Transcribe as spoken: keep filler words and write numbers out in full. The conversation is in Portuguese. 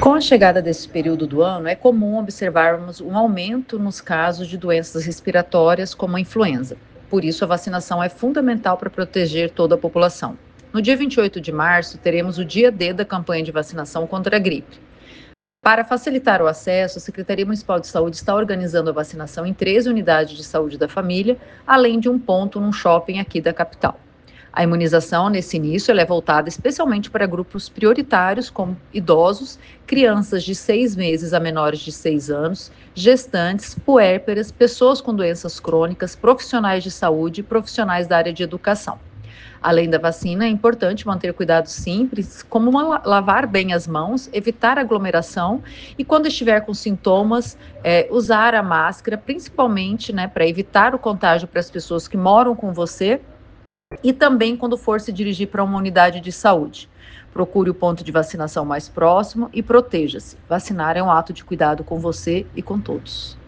Com a chegada desse período do ano, é comum observarmos um aumento nos casos de doenças respiratórias, como a influenza. Por isso, a vacinação é fundamental para proteger toda a população. No dia vinte e oito de março, teremos o dia D da campanha de vacinação contra a gripe. Para facilitar o acesso, a Secretaria Municipal de Saúde está organizando a vacinação em treze unidades de saúde da família, além de um ponto num shopping aqui da capital. A imunização, nesse início, ela é voltada especialmente para grupos prioritários, como idosos, crianças de seis meses a menores de seis anos, gestantes, puérperas, pessoas com doenças crônicas, profissionais de saúde e profissionais da área de educação. Além da vacina, é importante manter cuidados simples, como uma- lavar bem as mãos, evitar aglomeração e, quando estiver com sintomas, eh, usar a máscara, principalmente, né, para evitar o contágio para as pessoas que moram com você e também quando for se dirigir para uma unidade de saúde. Procure o ponto de vacinação mais próximo e proteja-se. Vacinar é um ato de cuidado com você e com todos.